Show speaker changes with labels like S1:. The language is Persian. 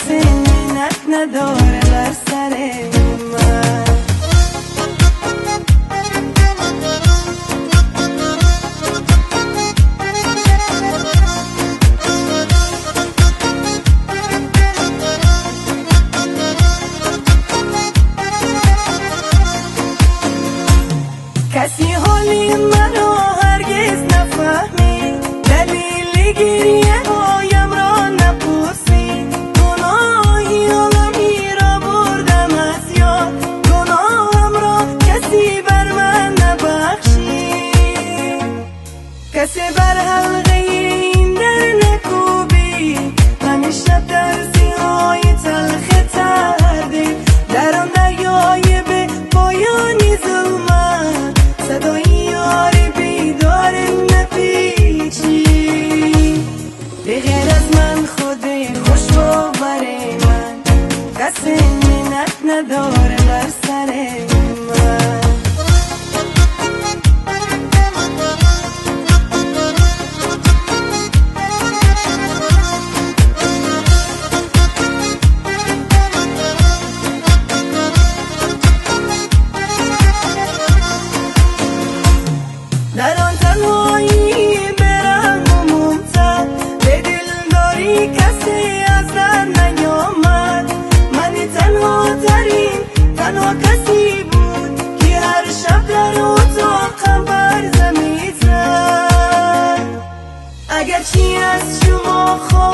S1: کسی منت نداره بر سر من. کسی حالی منو هرگز نفهمی، دلیل گریه هایم را نپرسی. گناهی عالمی را بردم از یاد، گناهم را کسی بر من نبخشی. کسی بر حلقه این در نکوبی، همیشه درزی های تلخ تردی در آن دریای به پایانی ظلمت. صدای یاری بیدار نپیچی، به غیر از من خود خوش باور من، کسی منت نداره بر سر من. در آن تنهایی برم و ممتد، به دلداری کسی از در نیامد. من تنها ترین تنها کسی بود که هر شب در اتاقم برزه میزد. اگرچه از شما